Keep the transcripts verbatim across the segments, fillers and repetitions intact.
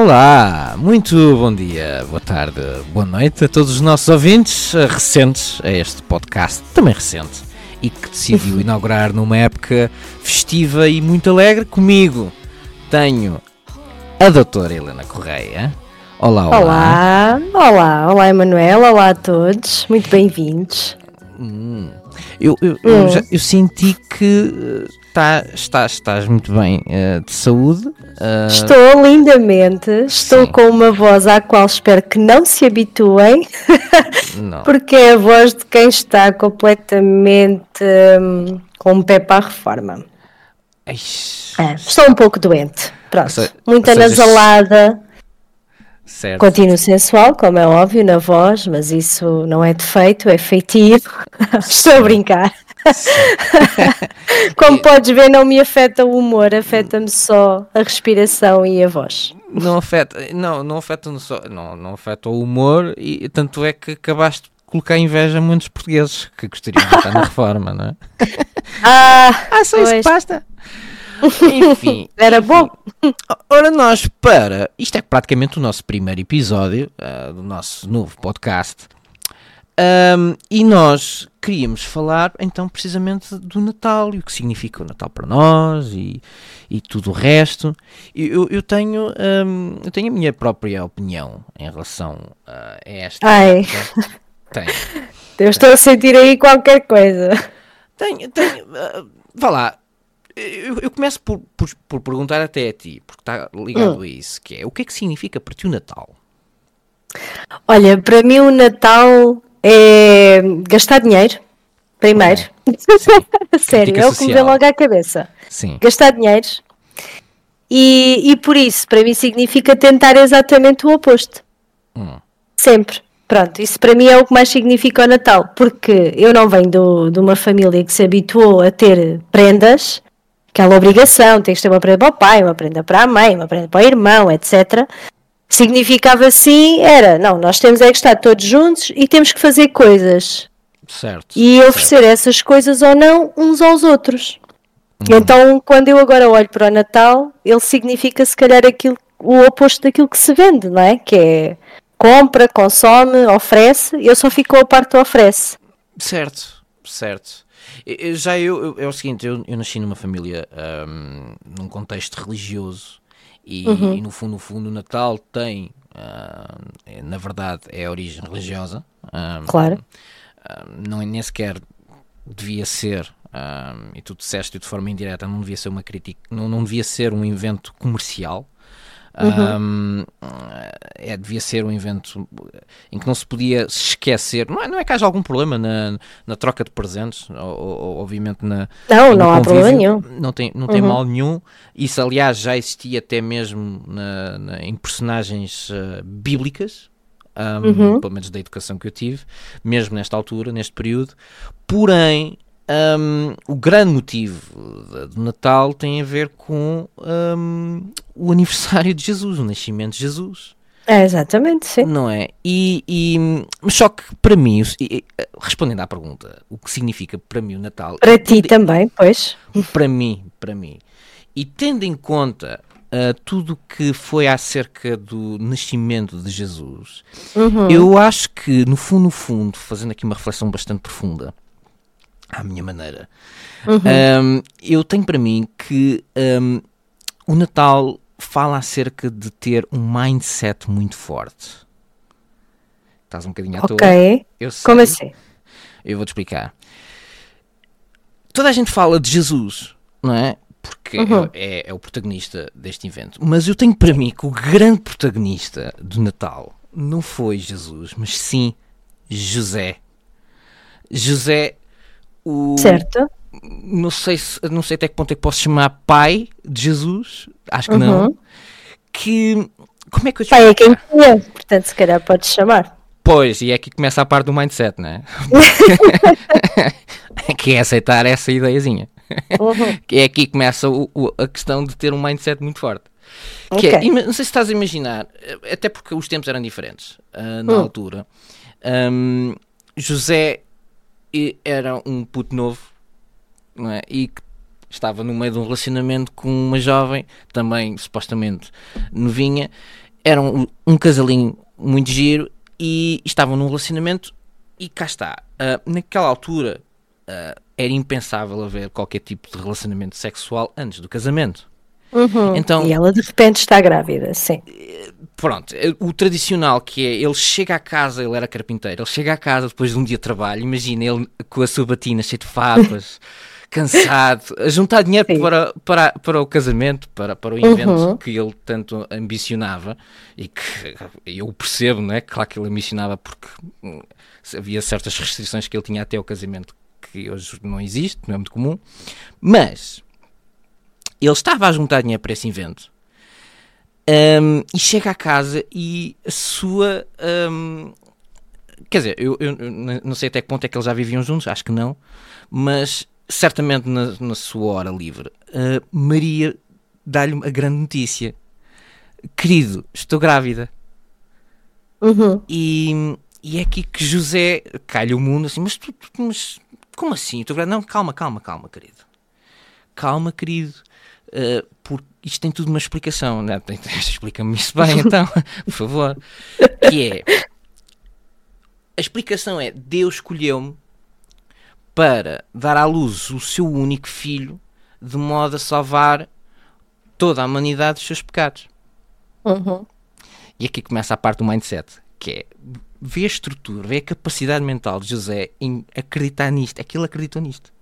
Olá, muito bom dia, boa tarde, boa noite a todos os nossos ouvintes recentes a este podcast, também recente, e que decidiu inaugurar numa época festiva e muito alegre. Comigo tenho a doutora Helena Correia. Olá, olá. Olá, olá, olá Emanuel, olá a todos, muito bem-vindos. Hum, eu, eu, eu, já, eu senti que tá, estás, estás muito bem uh, de saúde. Uh... Estou lindamente, estou Sim. com uma voz à qual espero que não se habituem, Não. porque é a voz de quem está completamente um, com o pé para a reforma. Eish, É, estou um pouco doente, pronto, se, muita seja, nasalada. Certo. Continuo sensual, como é óbvio, na voz, mas isso não é defeito, é feitio. Estou a brincar. Como podes ver, não me afeta o humor, afeta-me só a respiração e a voz. Não afeta, não, não afeta, só, não, não afeta o humor, e tanto é que acabaste de colocar inveja a muitos portugueses que gostariam de estar na reforma, não é? Ah, ah só isso que basta. Enfim, era enfim. bom. Ora, nós para, isto é praticamente o nosso primeiro episódio uh, do nosso novo podcast, um, e nós queríamos falar então precisamente do Natal e o que significa o Natal para nós e, e tudo o resto. Eu, eu, tenho, um, eu tenho a minha própria opinião em relação uh, a esta. Ai, tenho. Eu estou a sentir aí qualquer coisa. Tenho, tenho, uh, vá lá. Eu, eu começo por, por, por perguntar até a ti, porque está ligado hum. a isso, que é, o que é que significa para ti o Natal? Olha, para mim o Natal é gastar dinheiro, primeiro. Okay. Sério, é o que me vem logo à cabeça. Sim. Gastar dinheiro. E, e por isso, para mim significa tentar exatamente o oposto. Hum. Sempre. Pronto, isso para mim é o que mais significa o Natal, porque eu não venho do, de uma família que se habituou a ter prendas, aquela obrigação, tens de ter uma prenda para o pai, uma prenda para a mãe, uma prenda para o irmão, etcétera. Significava assim, era, não, nós temos é que estar todos juntos e temos que fazer coisas. Certo. E oferecer certo. essas coisas ou não uns aos outros. Uhum. Então, quando eu agora olho para o Natal, ele significa se calhar aquilo, o oposto daquilo que se vende, não é? Que é compra, consome, oferece, eu só fico a parte do oferece. Certo, certo. Eu, já eu, eu, é o seguinte, eu, eu nasci numa família, um, num contexto religioso e, uhum. e no fundo, no fundo o Natal tem, uh, na verdade, é a origem religiosa. Um, claro. Um, não é nem sequer devia ser, um, e tu disseste de forma indireta, não devia ser uma crítica, não, não devia ser um evento comercial. Uhum. Um, é, devia ser um evento em que não se podia se esquecer, não é, não é que haja algum problema na, na troca de presentes, ou, ou, obviamente na, não, não há problema nenhum, não tem, não tem uhum. mal nenhum. Isso aliás já existia até mesmo na, na, em personagens uh, bíblicas, um, uhum. pelo menos da educação que eu tive, mesmo nesta altura, neste período. Porém, Um, o grande motivo do Natal tem a ver com um, o aniversário de Jesus, o nascimento de Jesus. É, exatamente, sim. Não é? E, e, mas só que para mim, respondendo à pergunta, o que significa para mim o Natal... Para ti tendo, também, pois. Para mim, para mim. E tendo em conta uh, tudo o que foi acerca do nascimento de Jesus, uhum. eu acho que, no fundo, no fundo, fazendo aqui uma reflexão bastante profunda, à minha maneira, uhum. um, eu tenho para mim que um, o Natal fala acerca de ter um mindset muito forte. Estás um bocadinho à toa? Ok, Eu sei. Como assim? Eu vou-te explicar. Toda a gente fala de Jesus, não é? Porque uhum. é, é o protagonista deste evento. Mas eu tenho para mim que o grande protagonista do Natal não foi Jesus, mas sim José. José... O, certo. Não sei, se, não sei até que ponto é que posso chamar pai de Jesus, acho que uhum. não. Que, como é que eu te pai é quem tinha, portanto se calhar podes chamar. Pois, e é aqui que começa a parte do mindset, não é? Que é aceitar essa ideiazinha. Uhum. Que é aqui que começa o, o, a questão de ter um mindset muito forte. Que okay. é, não sei se estás a imaginar, até porque os tempos eram diferentes uh, na hum. altura. Um, José era um puto novo, não é? E que estava no meio de um relacionamento com uma jovem, também supostamente novinha, eram um, um casalinho muito giro e estavam num relacionamento e cá está. Uh, naquela altura uh, era impensável haver qualquer tipo de relacionamento sexual antes do casamento. Uhum. Então, e ela de repente está grávida, sim. Pronto, o tradicional que é, ele chega à casa, ele era carpinteiro, ele chega à casa depois de um dia de trabalho, imagina ele com a sua batina cheia de farpas, cansado, a juntar dinheiro para, para, para o casamento, para, para o evento uhum. que ele tanto ambicionava, e que eu percebo, não é? Claro que ele ambicionava porque havia certas restrições que ele tinha até ao casamento, que hoje não existe, não é muito comum, mas ele estava a juntar dinheiro para esse evento. Um, e chega à casa e a sua um, quer dizer, eu, eu não sei até que ponto é que eles já viviam juntos, acho que não, mas certamente na, na sua hora livre uh, Maria dá-lhe a grande notícia: querido, estou grávida. Uhum. e, e é aqui que José cai-lhe o mundo assim, mas, tu, tu, mas como assim? Estou grávida? Não, calma, calma, calma, querido, calma, querido, uh, porque isto tem tudo uma explicação, né? Explica-me isso bem, então, por favor. Que é, a explicação é: Deus escolheu-me para dar à luz o seu único filho, de modo a salvar toda a humanidade dos seus pecados. Uhum. E aqui começa a parte do mindset, que é ver a estrutura, ver a capacidade mental de José em acreditar nisto. É que ele acreditou nisto.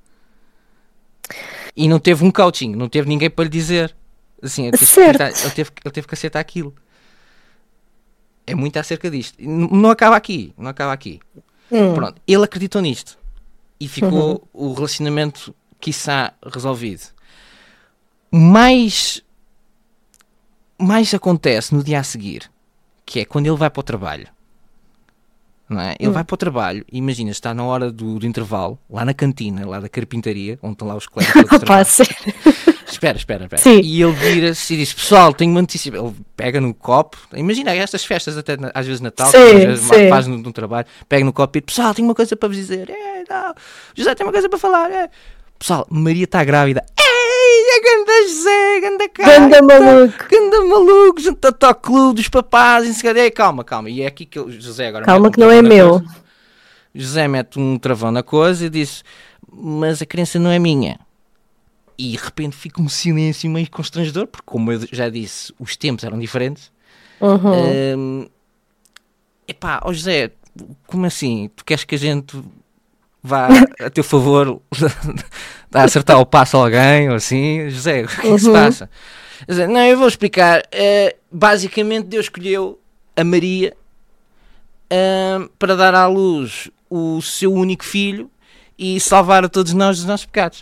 E não teve um coaching, não teve ninguém para lhe dizer. Assim, ele, teve certo. Aceitar, ele, teve, ele teve que aceitar aquilo. É muito acerca disto. Não, não acaba aqui. Não acaba aqui. Hum. Pronto, ele acreditou nisto. E ficou uhum. o relacionamento, quiçá, resolvido. Mais, mais acontece no dia a seguir, que é quando ele vai para o trabalho. Não é? Ele hum. vai para o trabalho, imagina, está na hora do, do intervalo, lá na cantina, lá da carpintaria, onde estão lá os colegas todos Opa, espera, espera, espera. Sim. E ele vira-se e diz: pessoal, tenho uma notícia. Ele pega no copo, imagina estas festas, até às vezes Natal, sim, às vezes sim. faz no, no trabalho, pega no copo e diz: pessoal, tenho uma coisa para vos dizer. É, não. José tem uma coisa para falar. É. Pessoal, Maria está grávida. Ei, é ganda José, ganda cara. Ganda maluco. Ganda maluco, junta-te ao clube dos papás. E se Ei, calma, calma. E é aqui que ele, José agora. Calma que não é meu. Coisa. José mete um travão na coisa e diz: mas a criança não é minha. E de repente fica um silêncio meio constrangedor, porque, como eu já disse, os tempos eram diferentes. Uhum. Um, epá, ó José, como assim? Tu queres que a gente vá a teu favor a acertar o passo a alguém ou assim? José, o que é que se Uhum. passa? José, não, eu vou explicar. Uh, basicamente, Deus escolheu a Maria uh, para dar à luz o seu único filho e salvar a todos nós dos nossos pecados.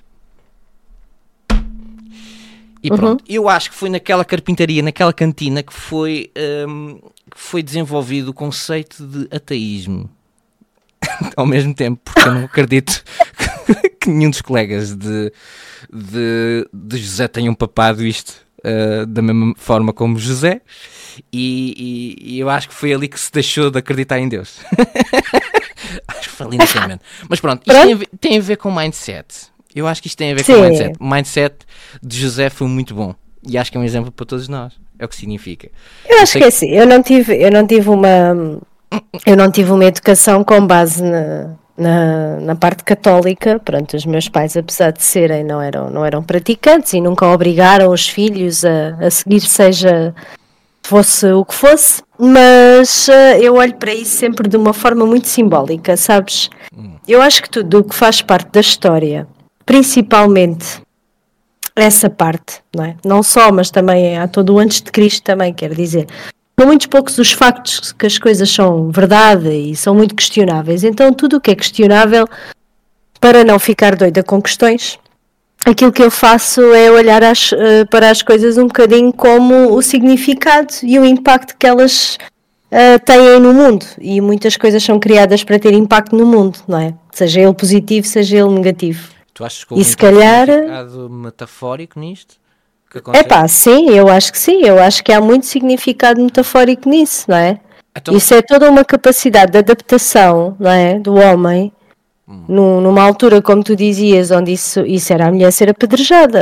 E pronto, uhum. eu acho que foi naquela carpintaria, naquela cantina, que foi, um, que foi desenvolvido o conceito de ateísmo. Ao mesmo tempo, porque eu não acredito que, que nenhum dos colegas de, de, de José tenham papado isto uh, da mesma forma como José. E, e, e eu acho que foi ali que se deixou de acreditar em Deus. Acho que foi ali inicialmente. Mas pronto, isto tem a ver, tem a ver com mindset. Eu acho que isto tem a ver Sim. com o mindset. O mindset de José foi muito bom. E acho que é um exemplo para todos nós. É o que significa. Eu acho eu que é assim. Eu não tive, eu não tive uma... Eu não tive uma educação com base na, na, na parte católica. Pronto, os meus pais, apesar de serem, não eram, não eram praticantes e nunca obrigaram os filhos a, a seguir, seja fosse o que fosse. Mas uh, eu olho para isso sempre de uma forma muito simbólica, sabes? Hum. Eu acho que tudo o que faz parte da história, principalmente essa parte, não é? Não só, mas também há todo o antes de Cristo também, quer dizer, são muitos poucos os factos que as coisas são verdade e são muito questionáveis, então tudo o que é questionável, para não ficar doida com questões, aquilo que eu faço é olhar as, para as coisas um bocadinho como o significado e o impacto que elas uh, têm no mundo, e muitas coisas são criadas para ter impacto no mundo, não é? Seja ele positivo, seja ele negativo. Tu achas que houve e um se calhar significado metafórico nisto? É pá, sim, eu acho que sim, eu acho que há muito significado metafórico nisso, não é? Então... Isso é toda uma capacidade de adaptação, não é? Do homem, hum. num, numa altura, como tu dizias, onde isso, isso era a mulher ser apedrejada,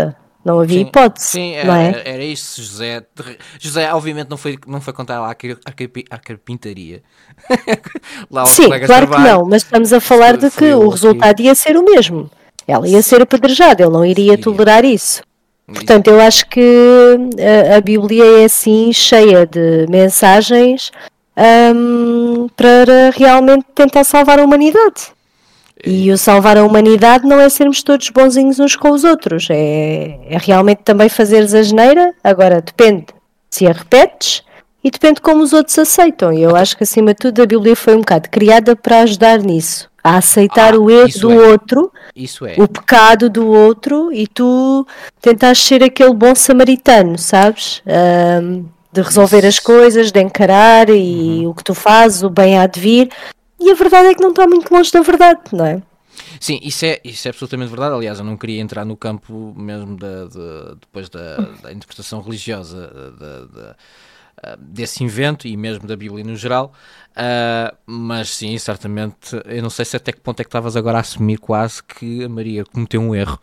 Não havia Sim, hipótese, sim, não era, é? era isso, José. José, obviamente, não foi, não foi contar lá à, car- à carpi- à carpintaria. Lá aos Sim, colegas de claro que trabalho. não, mas estamos a falar Foi, de foi que o eu aqui. resultado ia ser o mesmo. Ela ia ser apedrejada, ele não iria Iria. tolerar isso. Isso. Portanto, eu acho que a, a Bíblia é assim cheia de mensagens hum, para realmente tentar salvar a humanidade. E o salvar a humanidade não é sermos todos bonzinhos uns com os outros, é, é realmente também fazeres a asneira. Agora, depende se a repetes e depende como os outros aceitam. E eu acho que, acima de tudo, a Bíblia foi um bocado criada para ajudar nisso, a aceitar Ah, o erro isso do é. outro, Isso é. o pecado do outro, e tu tentas ser aquele bom samaritano, sabes? Ahm, de resolver as Isso. coisas, de encarar e o que tu fazes, o bem há de vir. E a verdade é que não está muito longe da verdade, não é? Sim, isso é, isso é absolutamente verdade. Aliás, eu não queria entrar no campo mesmo da, de- depois da, da interpretação religiosa da- da- ah, desse invento e mesmo da Bíblia no geral. Ah, mas sim, certamente, eu não sei se até que ponto é que estavas agora a assumir quase que a Maria cometeu um erro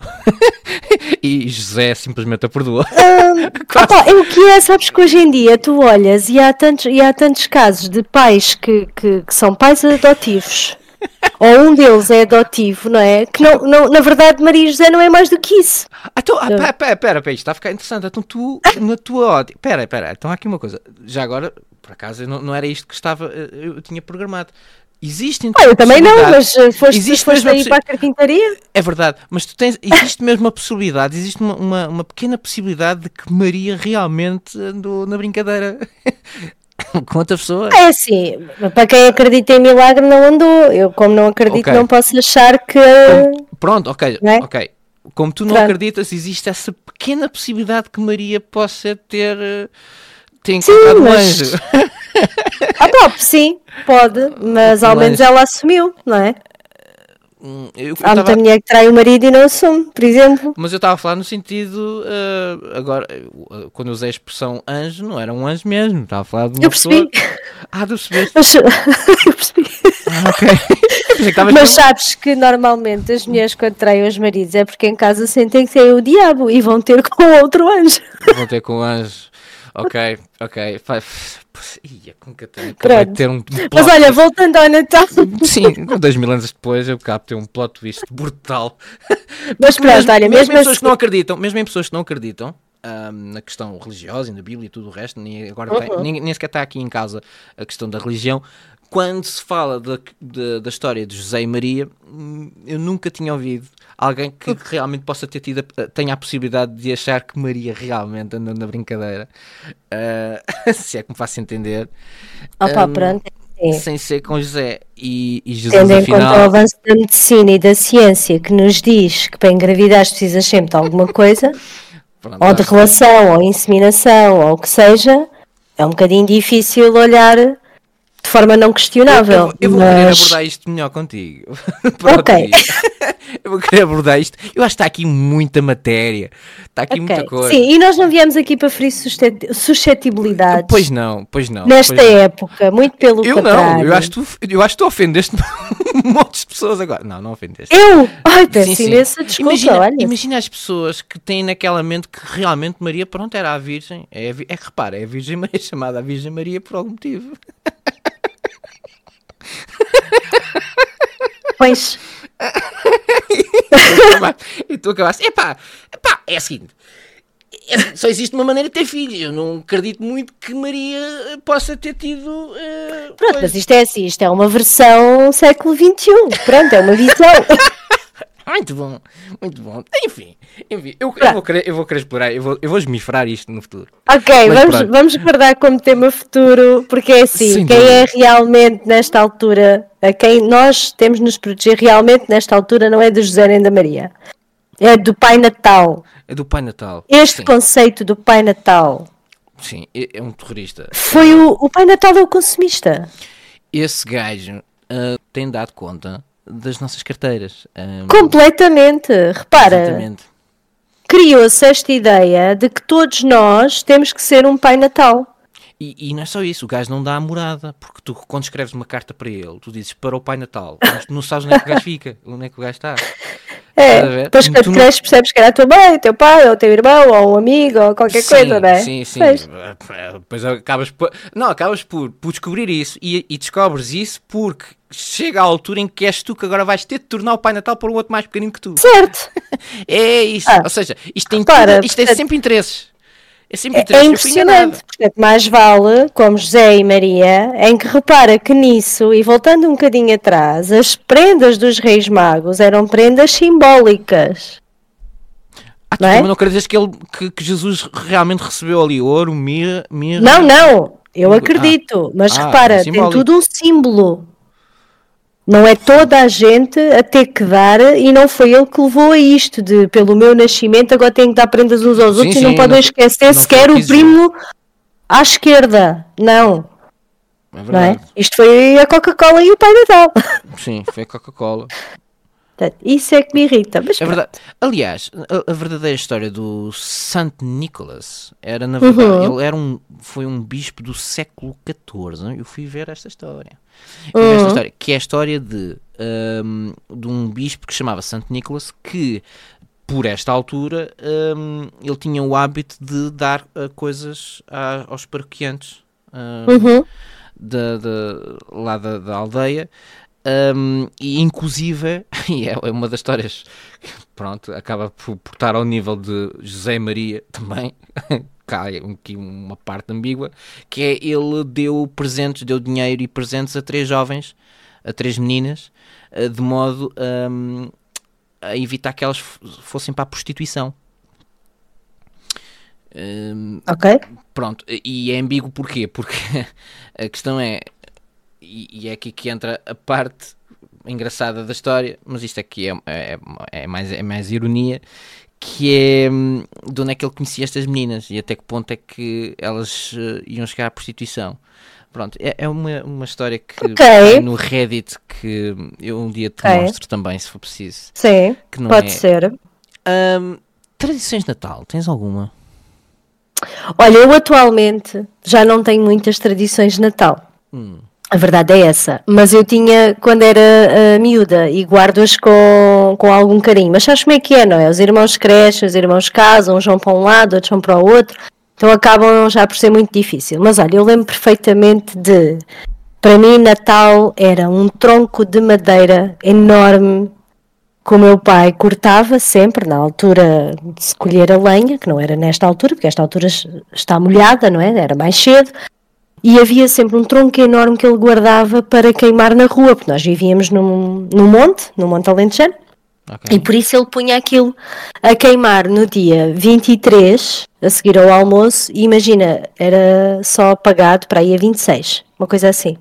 e José simplesmente a perdoou. Quase. Opa, é o que é, sabes que hoje em dia tu olhas e há tantos, e há tantos casos de pais que, que, que são pais adotivos, ou um deles é adotivo, não é? Que não, não, na verdade Maria e José não é mais do que isso. Ah, então, ah, pera, pera, pera, pera, isto está a ficar interessante. Então tu, na tua ótica... Pera, pera, então há aqui uma coisa. Já agora, por acaso, eu não, não era isto que estava... Eu, eu tinha programado. Existe então Ah, eu a também não, possibilidade... mas uh, foste, Existe foste mesmo a aí possi- para a carpintaria? É verdade, mas tu tens... Existe mesmo a possibilidade, existe uma, uma, uma pequena possibilidade de que Maria realmente andou na brincadeira com outra pessoa. É assim, para quem acredita em milagre não andou. Eu, como não acredito, Ok. não posso achar que. Como- Pronto, ok, Não é? ok. Como tu não Pronto. acreditas, existe essa pequena possibilidade que Maria possa ter... eh, ter Sim, encontrado um mas. anjo. Ah, pop, sim, pode, mas ao Um menos anjo. ela assumiu, não é? Hum, Eu, eu Há muita tava, mulher que trai o marido e não assume, por exemplo. mas eu estava a falar no sentido, eh, agora, eh, quando eu usei a expressão anjo, não era um anjo mesmo, estava a falar de uma Eu percebi. pessoa... Ah, tu percebeste? Mas, eu percebi. Ah, ok. Eu pensei que estavas Mas mesmo- sabes que normalmente as mulheres quando traem os maridos é porque em casa sentem que têm o diabo e vão ter com outro anjo. Vou ter com o anjo. Ok, ok. Fa- Ia, com Catarina, acabei de Pronto. ter um, um plot Mas olha, twist. voltando ao Natal. Sim, dois mil anos depois eu acabo de ter um plot twist brutal. Mas Porque pronto, mesmo, olha, mesmo mesmo em pessoas assim. que não acreditam, mesmo em pessoas que não acreditam ahm, na questão religiosa, na Bíblia e tudo o resto, nem, agora tem- Uhum. nem, nem sequer está aqui em causa a questão da religião. Quando se fala da, da, da história de José e Maria, hum, eu nunca tinha ouvido alguém que realmente possa ter tido, a- tenha a possibilidade de achar que Maria realmente andou na brincadeira. Ah, se é que me faço entender. Opa, Hum, pronto. É. Sem ser com José e, e Jesus, Tendo em conta o afinal. avanço da medicina e da ciência que nos diz que para engravidar precisas sempre de alguma coisa, Pronto, ou lá de está. relação, ou inseminação, ou o que seja, é um bocadinho difícil olhar de forma não Eu, questionável. eu- eu vou querer mas... abordar isto melhor contigo. Para outro Ok. dia. Eu vou querer abordar isto. Eu acho que está aqui muita matéria. Está aqui muita Ok. coisa. Sim, e nós não viemos aqui para ferir suscet- suscetibilidades Pois não, pois não. nesta pois não. época, muito pelo Eu contrário. não, eu acho que tu, eu acho que tu ofendeste montes de pessoas agora. Não, não ofendeste. Eu? Ai, peço Sim, sim. imensa desculpa, Imagina, olha. imagina as pessoas que têm naquela mente que realmente Maria, pronto, era a Virgem. É, a vi- é que repara, é a Virgem Maria, chamada a Virgem Maria por algum motivo. Pois, E tu acabaste, epá, epá, é assim, é assim, só existe uma maneira de ter filhos. Eu não acredito muito que Maria eh, possa ter tido. eh, pronto, coisa. mas isto é assim, isto é uma versão século vinte e um, pronto, é uma visão. Muito bom, muito bom. Enfim, enfim eu, eu, vou querer, eu vou querer explorar, eu vou, eu vou esmifrar isto no futuro. Ok, Mas vamos, pronto. vamos guardar como tema futuro, porque é assim, Sem quem dúvida. é realmente nesta altura, a quem nós temos de nos proteger realmente nesta altura não é do José nem da Maria, é do Pai Natal. É do Pai Natal. Este Sim, conceito do Pai Natal sim, é, é um terrorista. foi o, o Pai Natal é o consumista. Esse gajo ah, tem dado conta das nossas carteiras. Ah, Completamente. Repara, Exatamente. criou-se esta ideia de que todos nós temos que ser um Pai Natal. E, e não é só isso, o gajo não dá a morada, porque tu, quando escreves uma carta para ele, tu dizes para o Pai Natal, mas tu não sabes onde é que o gajo fica, onde é que o gajo está. É, depois que tu cresces percebes que era a tua mãe, o teu pai, ou o teu irmão, ou um amigo, ou qualquer sim, coisa, não é? Sim, sim. Pois. Depois acabas por... Não, acabas por, por descobrir isso e, e descobres isso porque chega à altura em que és tu que agora vais ter de tornar o Pai Natal para um outro mais pequenino que tu. Certo. É isso. Ah, Ou seja, isto tem repara, tudo, isto é portanto, sempre interesses. É sempre É, interesses. é Eu fui enganado. impressionante, portanto, mais vale, como José e Maria, em que repara que nisso, e voltando um bocadinho atrás, as prendas dos Reis Magos eram prendas simbólicas. Ah, tu Não é? também não acreditas que, ele, que, que Jesus realmente recebeu ali ouro, mirra... mirra Não, não, eu Ah. acredito, mas Ah, é repara, tem simbólico. tudo um símbolo. Não é toda a gente a ter que dar, e não foi ele que levou a isto, de pelo meu nascimento agora tenho que dar prendas uns aos Sim, outros sim, e não podem não- esquecer não sequer foi o o que primo à esquerda. Não, É não é? verdade. Isto foi a Coca-Cola e o Pai Natal. Sim, foi a Coca-Cola. Portanto, isso é que me irrita. Mas É pronto. verdade. Aliás, a, a verdadeira história do Santo Nicholas era, na verdade, Uhum. ele era um, foi um bispo do século catorze. Hein? Eu fui ver esta história. Fui ver esta Uhum. história, que é a história de, um, de um bispo que se chamava Santo Nicholas, que, por esta altura, um, ele tinha o hábito de dar uh, coisas a- aos paroquianos um, Uhum. da, da- lá da, da aldeia. Um, e inclusive, e é é uma das histórias que, pronto, acaba por, por estar ao nível de José e Maria também, cá é um- aqui uma parte ambígua, que é ele deu presentes, deu dinheiro e presentes a três jovens, a três meninas, eh, de modo um, a evitar que elas f- fossem para a prostituição. Um, Ok. Pronto, e é ambíguo porquê? Porque a questão é, e, e é aqui que entra a parte engraçada da história, mas isto aqui é, é, é, mais, é mais ironia, que é hum, de onde é que ele conhecia estas meninas e até que ponto é que elas eh, iam chegar à prostituição. Pronto, é, é uma, uma história que Ok. tem no Reddit que eu um dia te Ok. mostro também, se for preciso. Sim, Que não pode é... ser. Hum, tradições de Natal, tens alguma? Olha, eu atualmente já não tenho muitas tradições de Natal. Hum. A verdade é essa. Mas eu tinha quando era uh, miúda e guardo-as com, com algum carinho. Mas sabes como é que é, não é? Os irmãos crescem, os irmãos casam, uns vão para um lado, outros vão para o outro. Então acabam já por ser muito difícil. Mas olha, eu lembro perfeitamente de... Para mim, Natal era um tronco de madeira enorme que o meu pai cortava sempre na altura de se colher a lenha, que não era nesta altura, porque esta altura está molhada, não é? Era mais cedo. E havia sempre um tronco enorme que ele guardava para queimar na rua, porque nós vivíamos num, num monte, num monte alentejano, Ok. e por isso ele punha aquilo a queimar no dia vinte e três, a seguir ao almoço, e imagina, era só pagado para aí a vinte e seis, uma coisa assim.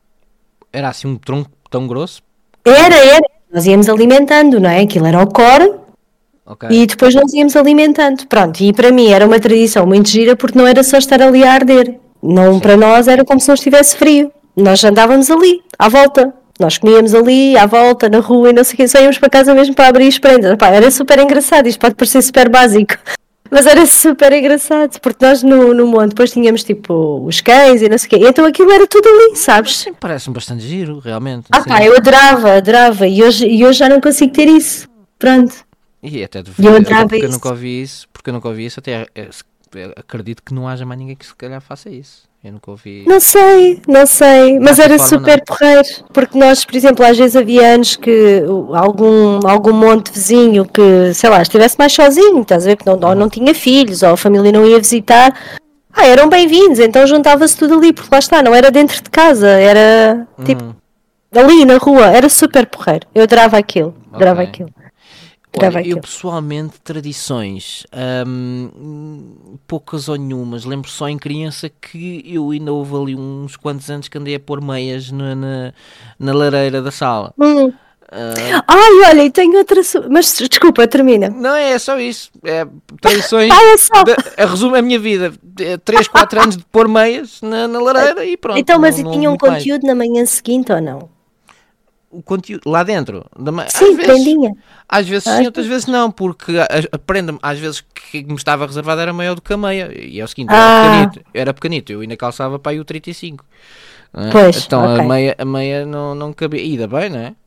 Era assim um tronco tão grosso? Era, era. Nós íamos alimentando, não é? Aquilo era o core Ok. e depois nós íamos alimentando. Pronto, e para mim era uma tradição muito gira porque não era só estar ali a arder. Não, Sim. para nós era como se não estivesse frio. Nós andávamos ali, à volta. Nós comíamos ali, à volta, na rua e não sei o quê. Só íamos para casa mesmo para abrir as prendas. Epá, era super engraçado. Isto pode parecer super básico. Mas era super engraçado, porque nós no, no monte depois tínhamos tipo os cães e não sei o quê. Então aquilo era tudo ali, sabes? Sim, parece-me bastante giro, realmente. Ah sim. pá, eu adorava, adorava. E hoje, e hoje já não consigo ter isso. Pronto. E até, Eu deveria, até adorava porque eu isso. nunca ouvi isso, porque eu nunca ouvi isso, até é, se- é, acredito que não haja mais ninguém que se calhar faça isso. Eu nunca ouvi. Não sei, não sei, mas Dessa era forma, super não. porreiro, porque nós, por exemplo, às vezes havia anos que o- algum, algum monte vizinho que, sei lá, estivesse mais sozinho, estás a ver, que não, ou não tinha filhos, ou a família não ia visitar, ah, eram bem-vindos, então juntava-se tudo ali, porque lá está, não era dentro de casa, era tipo Hum, ali na rua, era super porreiro, eu adorava aquilo, adorava ok. aquilo, Olha, adorava eu aquilo. pessoalmente, tradições, hum, poucas ou nenhumas. Lembro só em criança que eu ainda houve ali uns quantos anos que andei a pôr meias na, na, na lareira da sala. Hum. Ah, Ai, olha, e tenho outra, su- mas desculpa, termina. não é só isso. É tradições. Ah, é só. de- a resumo a minha vida. três, quatro anos de pôr meias na, na lareira e pronto. Então, mas não, e não houve tinha um muito mais. conteúdo na manhã seguinte ou não? O conteúdo lá dentro. Da ma- Às Sim, vezes. prendinha. Às vezes Às sim, outras vezes não, porque a, a prenda às vezes que me estava reservada era maior do que a meia. E é o seguinte, eu era Ah. pequenito, eu era pequenito, eu ainda calçava para aí o trinta e cinco. Não é? Pois, Então ok. a meia, a meia não, não cabia. E ainda bem, não é?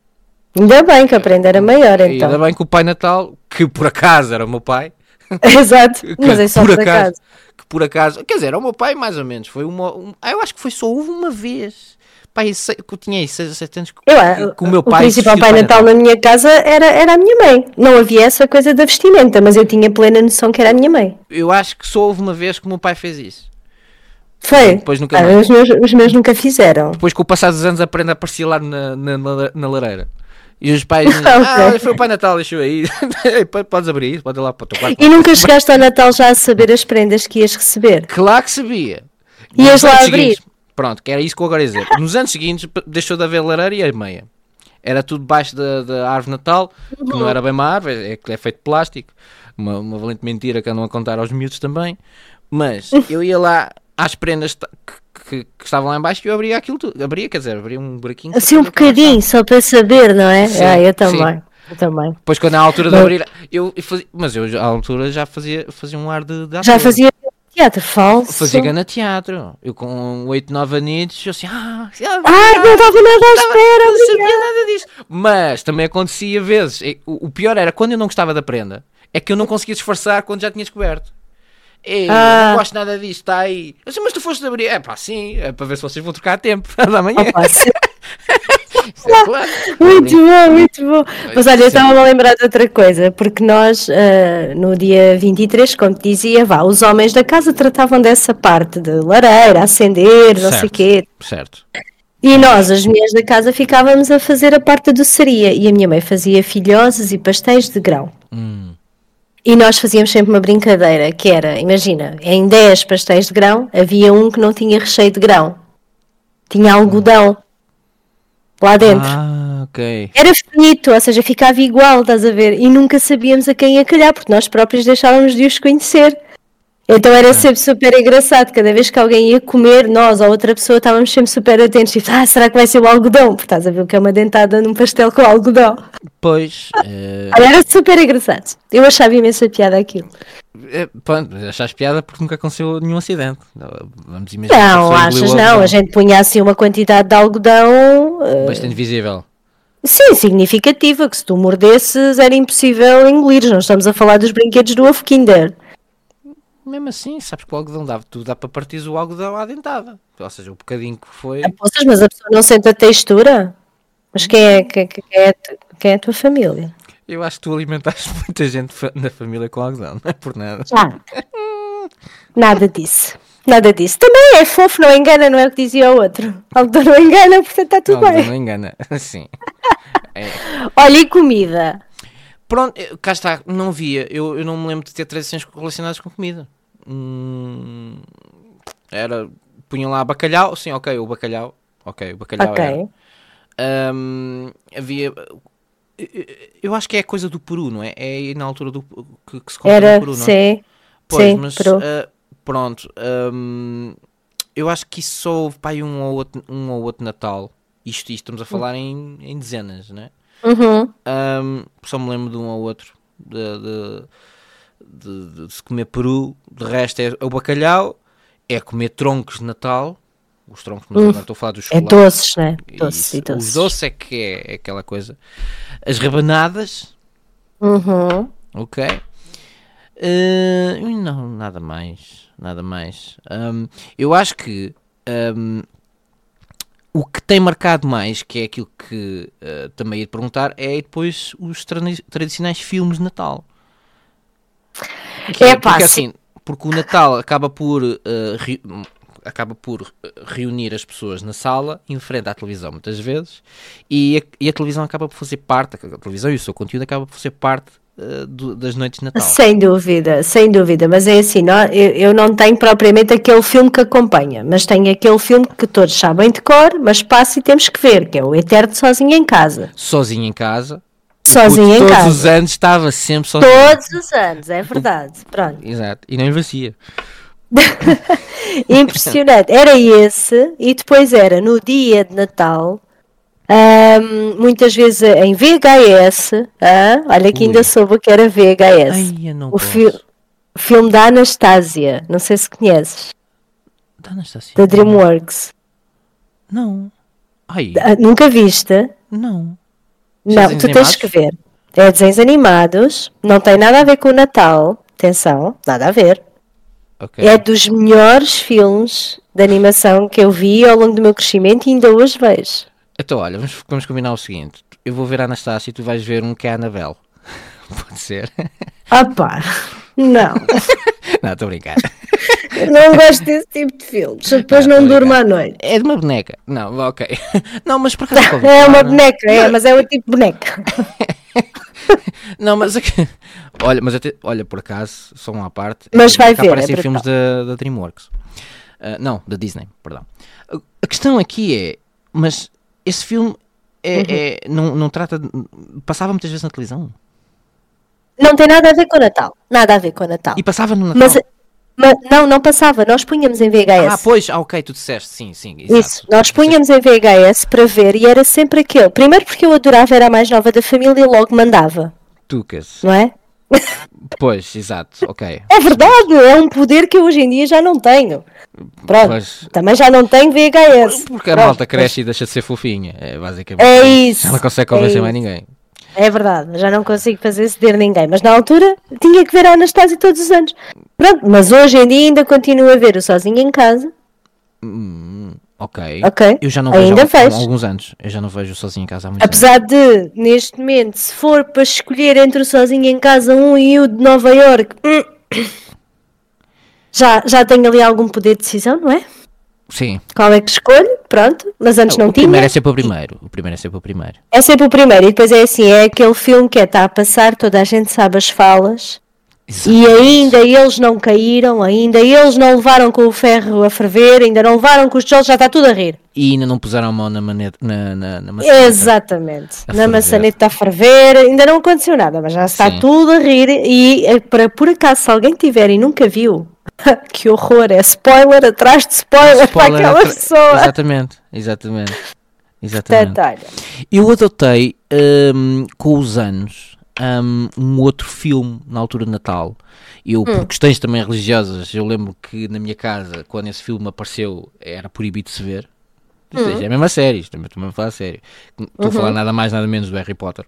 Ainda bem que a prenda era maior, E então. ainda bem que o Pai Natal, que por acaso era o meu pai, Exato, que, mas é só por por acaso, acaso. que por acaso, quer dizer, era o meu pai mais ou menos, foi uma, um, ah, eu acho que foi só houve uma vez, pai, sei, que eu tinha seis ou sete anos, que, Eu, que, que o meu o pai principal vestiu de Pai Natal na minha casa era, era a minha mãe. Não havia essa coisa da vestimenta, mas eu tinha plena noção que era a minha mãe. Eu acho que só houve uma vez que o meu pai fez isso. Foi. Depois nunca Ah, mais. os, meus, os meus nunca fizeram. Depois com o passar dos anos aprende a aparecer lá na, na, na, na lareira. E os pais dizem, Ok. ah, foi o Pai Natal, deixou aí. Podes abrir isso, pode ir lá para o teu quarto. E nunca chegaste ao Natal já a saber as prendas que ias receber? Claro que sabia. Ias Nos lá anos abrir? seguintes- Pronto, que era isso que eu agora ia dizer. Nos anos seguintes p- deixou de haver lareira e a meia. Era tudo debaixo da, da árvore de Natal, que não era bem uma árvore, é que é feito de plástico. Uma, uma valente mentira que andam a contar aos miúdos também. Mas eu ia lá às prendas ta- que, que- que estavam lá em baixo e eu abria aquilo tudo. Abria, quer dizer, abria um buraquinho. Assim um só para ver o que lá bocadinho, só para saber, não é? Sim, ah, eu sim. também. Eu também. Depois quando é a altura de Mas- abrir, eu eu fazia, mas eu à altura já fazia, fazia um ar de, de Já ator. fazia teatro falso? Fazia gana teatro. Eu com oito, nove aninhos, eu assim, ah, ah, Ai, não estava nada à espera, não sabia obrigada. nada disso. Mas também acontecia vezes. E O, o pior era quando eu não gostava da prenda, é que eu não conseguia disfarçar quando já tinha descoberto. Ei, eu Ah. não gosto nada disto, está aí. Eu disse, mas tu foste abrir. É pá, sim, é para ver se vocês vão trocar a tempo da manhã. Opa, sim. Isso é claro. Muito bom, muito bom. Mas olha, eu Sim. estava a lembrar de outra coisa, porque nós, ah, no dia vinte e três, como te dizia, vá, os homens da casa tratavam dessa parte de lareira, acender, não sei o Certo, quê. certo. E nós, as mulheres da casa, ficávamos a fazer a parte da doçaria. E a minha mãe fazia filhoses e pastéis de grão. Hum. E nós fazíamos sempre uma brincadeira, que era, imagina, em dez pastéis de grão, havia um que não tinha recheio de grão. Tinha algodão lá dentro. Ah, ok. Era finito, ou seja, ficava igual, estás a ver? E nunca sabíamos a quem ia calhar, porque nós próprios deixávamos de os conhecer. Então era sempre super engraçado, cada vez que alguém ia comer, nós ou outra pessoa estávamos sempre super atentos, tipo, ah, será que vai ser o algodão? Porque estás a ver o que é uma dentada num pastel com algodão. Pois, eh, Olha, era super engraçado. Eu achava imensa piada aquilo. é, pronto, achaste piada porque nunca aconteceu nenhum acidente. Vamos imaginar que a Não, pessoa achas engoliu o não? algodão. A gente punha assim uma quantidade de algodão, eh, Bastante visível. sim, significativa, que se tu mordesses era impossível engolir. Não estamos a falar dos brinquedos do Ovo Kinder. Mesmo assim, sabes que o algodão dá, tu dá para partir o algodão à dentada. Ou seja, o bocadinho que foi. Apostas, mas a pessoa não sente a textura? Mas quem é, quem, quem é, a tu- quem é a tua família? Eu acho que tu alimentaste muita gente fa- na família com algodão, não é por nada. Ah, nada disso. Nada disso. Também é fofo, não engana, não é o que dizia o outro. Algodão não engana, portanto está O tudo algodão bem. não engana. Sim. É. Olha, e comida? Pronto, eu- cá está, não via. Eu, eu não me lembro de ter tradições relacionadas com comida. Hum, era. Punham lá bacalhau, sim, ok, o bacalhau. Ok, o bacalhau era. Ok. Hum, havia. Eu acho que é a coisa do peru, não é? É aí na altura do que, que se come Era, o peru, não é? sim. Pois, sim, mas peru. ah, pronto. hum, eu acho que isso só houve pá, aí um ou outro, um ou outro Natal. Isto, isto estamos a falar em, em dezenas, não é? Uhum. Hum, só me lembro de um ou outro de, de, de- de- de se comer peru. De resto é o bacalhau, é comer troncos de Natal. Os troncos, mas agora estou a falar dos É chocolates. doces, né? Doces Isso. e doces. Os doces é que é, é aquela coisa. As rabanadas, Uhum. ok. Uh, não, nada mais. Nada mais. Um, eu acho que um, o que tem marcado mais, que é aquilo que uh, também ia te perguntar, é depois os tradi- tradicionais filmes de Natal. Que É é, pá, porque sim. assim, porque o Natal acaba por uh, ri- acaba por uh, reunir as pessoas na sala, em frente à televisão muitas vezes, e a, e a televisão acaba por fazer parte, a televisão e o seu conteúdo acaba por fazer parte uh, do- das noites de Natal. Sem dúvida, sem dúvida, mas é assim, não, eu, eu não tenho propriamente aquele filme que acompanha, mas tenho aquele filme que todos sabem de cor, mas passa e temos que ver, que é o Eterno Sozinho em Casa. Sozinho em casa. Sozinho Puto, em todos casa. os anos estava sempre sozinho. Todos os anos, é verdade. Pronto. Exato. E não envelhecia. Impressionante. Era esse, e depois era no dia de Natal, ahm, muitas vezes em V H S. Ah, olha que ainda Ui. soube que era V H S. Ai, eu não o posso. fi- filme da Anastasia, não sei se conheces, Da Anastasia. da DreamWorks. Não. Ai, Ah, nunca viste? não. Não, desenhos tu tens animados? que ver. É desenhos animados, não tem nada a ver com o Natal. Atenção, nada a ver. Ok. É dos melhores filmes de animação que eu vi ao longo do meu crescimento e ainda hoje vejo. Então, olha, vamos, vamos combinar o seguinte. Eu vou ver a Anastácia e tu vais ver um que é a Anabelle. Pode ser? Ah pá, não. Não, estou a brincar. Eu não gosto desse tipo de filmes. Eu depois Não, não, tô a durmo brincar. à noite. É de uma boneca. Não, ok. Não, mas por acaso nunca ouvi É uma falar. boneca, é, mas é o tipo de boneca. Não, mas aqui... Olha, mas até... Olha, por acaso, só uma à parte. Mas vai cá ver, aparecem é filmes da, da DreamWorks. Ah, não, da Disney, perdão. A, a questão aqui é... Mas esse filme é, Uhum. é- não, não trata... de- Passava muitas vezes na televisão. Não tem nada a ver com o Natal. Nada a ver com o Natal. E passava no Natal. Mas, mas não, não passava. Nós punhamos em V H S. Ah, pois, ah, ok, tu disseste, sim, sim, exato. Isso, nós punhamos em V H S para ver e era sempre aquele. Primeiro porque eu adorava, era a mais nova da família e logo mandava, Tucas. não é? Pois, exato, ok. É verdade, é um poder que eu hoje em dia já não tenho. Pronto, Pois. também já não tenho V H S. Porque a Pronto, malta cresce e deixa de ser fofinha, é basicamente. É isso, Já não consegue é convencer mais isso. ninguém. É verdade, já não consigo fazer ceder ninguém, mas na altura tinha que ver a Anastasia todos os anos. Pronto, mas hoje em dia ainda continuo a ver o Sozinho em Casa. Hum, ok. Ok, Eu já não ainda vejo há, há vejo. alguns anos. Eu já não vejo sozinho em casa há muitos anos. Apesar de, neste momento, se for para escolher entre o Sozinho em Casa um e o de Nova Iorque, hum, já, já tenho ali algum poder de decisão, não é? Sim. Qual é que escolho? Pronto, mas antes não o tinha. primeiro é sempre o primeiro. O primeiro é sempre o primeiro. É sempre o primeiro, e depois é assim, é aquele filme que é, está a passar, toda a gente sabe as falas, e ainda eles não caíram, ainda eles não levaram com o ferro a ferver, ainda não levaram com os tijolos, já está tudo a rir. E ainda não puseram a mão na, maneta, na, na, na maçaneta. Exatamente, A na ferver. maçaneta a ferver, ainda não aconteceu nada, mas já está Sim. tudo a rir, e é, para por acaso, se alguém tiver e nunca viu, que horror, é spoiler atrás de spoiler, para Spoiler aquela atra- pessoa. Exatamente, exatamente. Exatamente. Portanto, olha, Eu adotei hum, com os anos hum, um outro filme na altura de Natal. Eu, por questões também religiosas, eu lembro que na minha casa, quando esse filme apareceu, era proibido de se ver. Ou seja, é mesmo a sério, isto também estou mesmo a falar a sério. Estou a falar nada mais, nada menos do Harry Potter.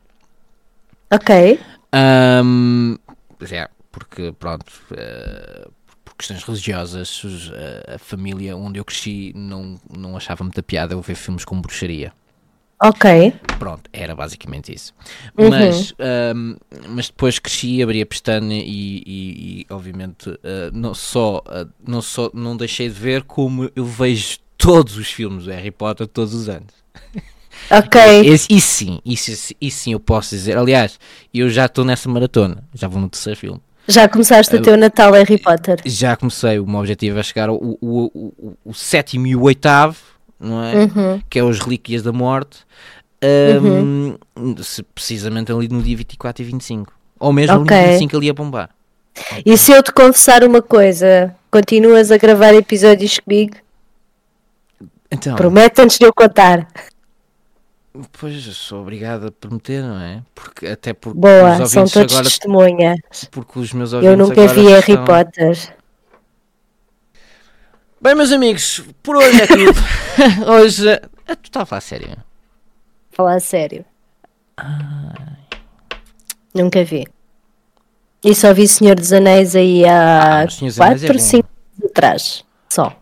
ok, Hum, pois é, porque pronto, eh, por questões religiosas, os- a, a família onde eu cresci não, não achava muita piada eu ver filmes com bruxaria. ok, Pronto, era basicamente isso. Uhum. Mas, hum, mas depois cresci, abri a pestana e, e- e, obviamente uh, não só, uh, não só não deixei de ver, como eu vejo todos os filmes do Harry Potter todos os anos. ok. Esse, isso sim, isso, isso sim eu posso dizer. Aliás, eu já estou nessa maratona, já vou no terceiro filme. Já começaste o teu Natal Harry Potter? Já comecei, o meu objetivo é chegar ao o, o, o, o sétimo e o oitavo, não é? Uhum. Que é os Relíquias da Morte, um, se- precisamente ali no dia vinte e quatro e vinte e cinco. Ou mesmo Ok. ali no vinte e cinco ali a bombar. E se eu te confessar uma coisa, continuas a gravar episódios comigo? Então, Promete antes de eu contar. pois eu sou obrigado a prometer, não é? Porque, até porque Boa, os são ouvintes todos agora, testemunhas. porque os meus ouvintes Eu nunca agora vi Harry estão... Potter. Bem, meus amigos, por hoje é tudo. Hoje, ah, tu estás a falar sério? Falar a sério. Nunca vi. E só vi Senhor dos Anéis aí Ah, há mas Senhor dos Anéis é quatro, bom. cinco anos atrás. Só.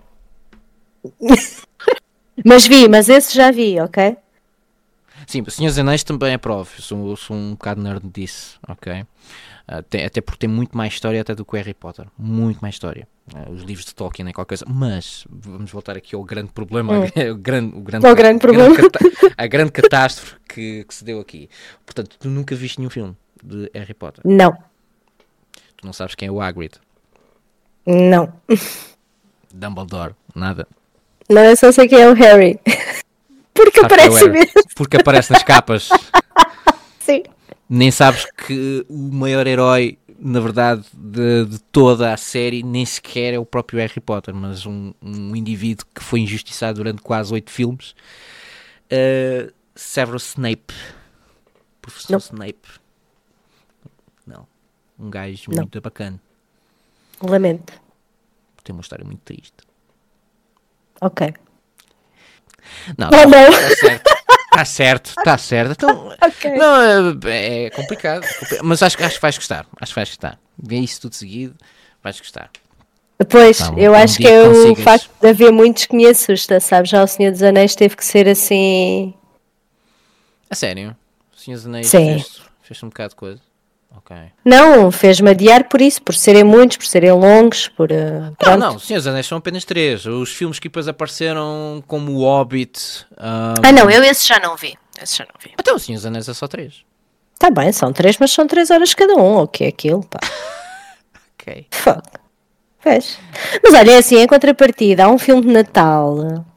Mas vi, mas esse já vi, ok? Sim, o Senhor dos Anéis também é prova. Eu sou, sou um bocado nerd disso, ok? Ah, tem- até porque tem muito mais história até do que o Harry Potter. Muito mais história. Ah, os livros de Tolkien é qualquer coisa. Mas, vamos voltar aqui ao grande problema. o grande, o grande, Ao grande problema. cata- a grande catástrofe que, que se deu aqui. Portanto, tu nunca viste nenhum filme de Harry Potter. Não, Tu não sabes quem é o Hagrid. não. Dumbledore. Nada. Não, eu só sei quem é o Harry. Porque Sabes quem é o aparece Harry? mesmo. Porque aparece nas capas. Sim. Nem sabes que o maior herói, na verdade, de, de toda a série nem sequer é o próprio Harry Potter, mas um, um indivíduo que foi injustiçado durante quase oito filmes. Uh, Severus Snape. Professor Não. Snape. Não. Um gajo Não. muito bacana. Lamento. Tem uma história muito triste. Ok. Não, Oh, não. tá certo. Está certo, está certo. Então, Ok. não, é, é complicado, mas acho, acho que vais gostar. Acho que vais gostar. Vê isso tudo seguido, vais gostar. Depois, Tá, um- eu um acho que dia é o consigas. facto de haver muitos que me assusta, sabes? Já o Senhor dos Anéis teve que ser assim. A sério? O Senhor dos Anéis Sim. fez, fez um bocado de coisa? Ok. Não, fez-me adiar por isso, por serem muitos, por serem longos, por. uh, Não, pronto. não, o Senhor dos Anéis são apenas três. Os filmes que depois apareceram, como o Hobbit. ah, Ah, não, eu esse já não vi. Esse já não vi. Até o Senhor dos Anéis é só três. Tá bem, são três, mas são três horas cada um. O que é aquilo, pá? Ok. Fuck. Vês? Mas olha, é assim, em contrapartida, há um filme de Natal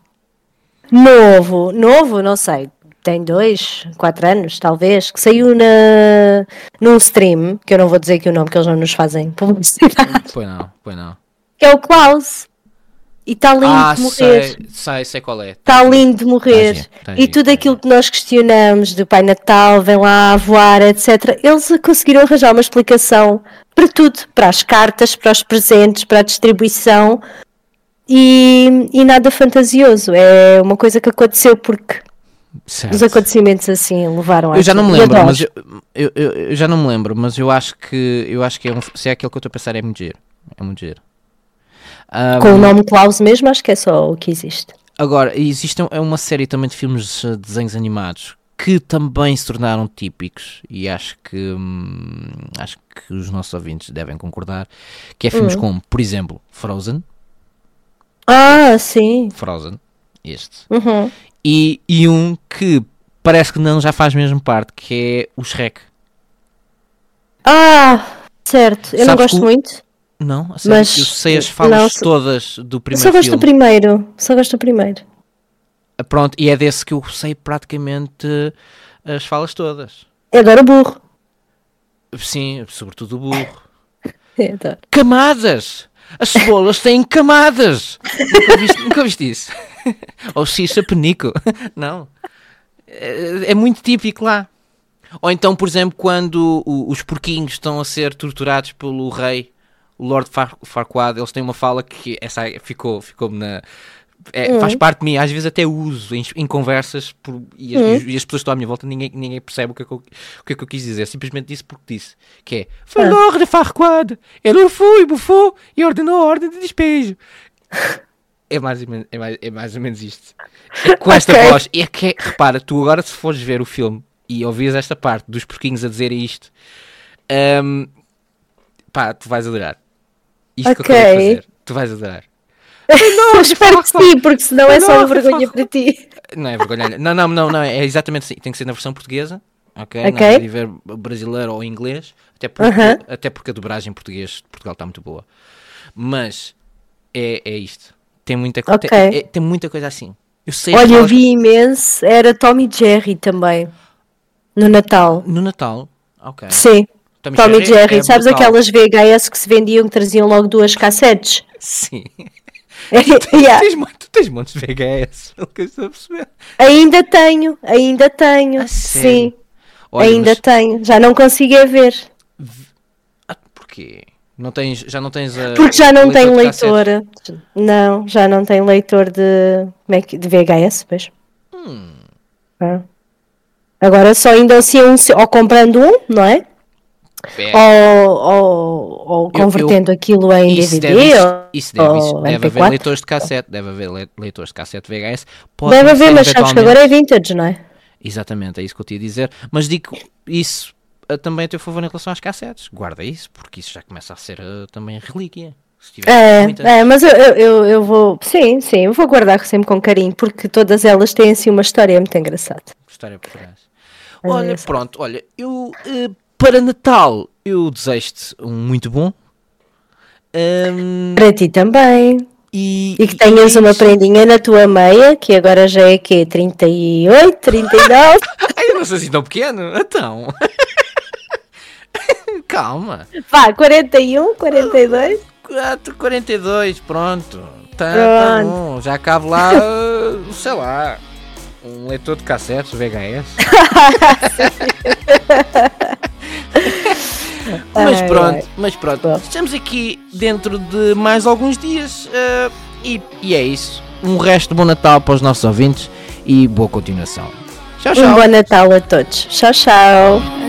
novo, novo, não sei, tem dois, quatro anos, talvez, que saiu na, num stream, que eu não vou dizer aqui o nome, que eles não nos fazem publicidade, Pois não, pois não. que é o Klaus. E está lindo Ah, de morrer. sei, sei, sei qual é. Está Tá lindo de Tá morrer. giro, tá E giro, tudo tá aquilo giro. que nós questionamos do Pai Natal, vem lá a voar, etcétera. Eles conseguiram arranjar uma explicação para tudo. Para as cartas, para os presentes, para a distribuição. E, e nada fantasioso. É uma coisa que aconteceu porque Certo. os acontecimentos assim levaram a Eu já não me aquilo. E lembro, adoro. mas eu, eu, eu- eu já não me lembro, mas eu acho que eu acho que é um, se é aquele que eu estou a pensar é muito giro. É muito giro. Ahm, Com o nome Klaus mesmo, acho que é só o que existe. Agora, existe um- é uma série também de filmes de desenhos animados que também se tornaram típicos e acho que hum, acho que os nossos ouvintes devem concordar, que é filmes Hum. como, por exemplo, Frozen, Ah, sim. Frozen, este, Uhum. e, e um que parece que não já faz mesmo parte, que é o Shrek. Ah, certo. Eu não Sabes gosto que o- muito. Não? A sério? Mas, eu sei as falas não, só- todas do Eu primeiro só gosto filme. do primeiro. Só gosto do primeiro. Ah, Pronto, e é desse que eu sei praticamente eh, as falas todas. Eu adoro o burro. Sim, sobretudo o burro. Eu adoro. Camadas! As cebolas têm camadas! Nunca viste, nunca viste isso? Ou xixa penico? Não. É, é muito típico lá. Ou então, por exemplo, quando o- os porquinhos estão a ser torturados pelo rei, o Lord Far Farquaad, eles têm uma fala que essa aí ficou, ficou-me na... é, faz parte de mim, às vezes até uso em, em conversas por- e, as, e as pessoas que estão à minha volta, ninguém, ninguém percebe o que, é que eu, o que é que eu quis dizer, simplesmente disse porque disse, que é foi Ah. Lord Farquaad, ele foi, bufou e ordenou a ordem de despejo. É mais, ou menos- é, mais, é mais ou menos isto. É com esta Ok. voz, é que é- repara, tu agora se fores ver o filme e ouvires esta parte dos porquinhos a dizerem isto, hum, pá, tu vais adorar. Isto que eu Ok. acabei de fazer, tu vais adorar. Eu espero que sim, porque senão é só uma Não, vergonha não. para ti. Não é vergonha. Não, não, não, não, é exatamente assim. Tem que ser na versão portuguesa, ok? Ok. Não é de ver brasileiro ou inglês, até porque, Aham. até porque a dobragem em português de Portugal está muito boa. Mas é, é isto. Tem muita, co- Ok. tem, é- tem muita coisa assim. Eu sei as Olha, eu falas- vi imenso. Era Tom e Jerry também. No Natal. no Natal. Ok. Sim. Tommy Tom e Jerry. é Sabes brutal. aquelas V H S que se vendiam que traziam logo duas cassetes? Sim. Yeah. Tens, mon- tu tens montes de V H S, pelo que eu estou a perceber. Ainda tenho, ainda tenho. A sério? Sim, Olha, ainda mas- tenho. Já não consigo é ver. Ah, porquê? Não tens, já não tens a. Porque já não o tem de cassetes? leitor. Não, já não tem leitor de, como é que- de V H S, pois. Hum. Ah. Agora só ainda assim um, ou comprando um, não é? É. Ou, ou, ou Eu- convertendo aquilo em Isso D V D deve, isso, ou, isso deve, isso ou deve M P haver quatro. leitores de cassete, deve haver le- leitores de cassete V H S. Pode Deve não haver, ser mas sabes que agora é eventualmente- vintage, não é? Exatamente, é isso que eu te ia dizer. Mas digo isso ah, também a teu favor em relação às cassetes. Guarda isso, porque isso já começa a ser ah, também relíquia. Se tiver É, muitas- é, mas eu, eu, eu, eu vou, sim, sim, eu vou guardar sempre com carinho, porque todas elas têm assim uma história muito engraçada. História por trás. É Olha, engraçado. pronto, olha, eu eh, para Natal eu desejo-te um muito bom. Ahm, Para ti também. e, E que tenhas e é uma isso. prendinha na tua meia, que agora já é quê? trinta e oito, trinta e nove? Ai, eu não sou assim tão pequeno. Então. Calma. Vá, quarenta e um, quarenta e dois? quatro, quarenta e dois, pronto. Tá, tá Pronto. bom. Já cabe lá, uh, sei lá, um leitor de cassetes, V H S. mas Ai, pronto, ai. mas pronto. Bom. Estamos aqui dentro de mais alguns dias uh, e, e é isso. Um resto de bom Natal para os nossos ouvintes e boa continuação. Tchau, tchau. Um bom Natal a todos. Tchau, tchau.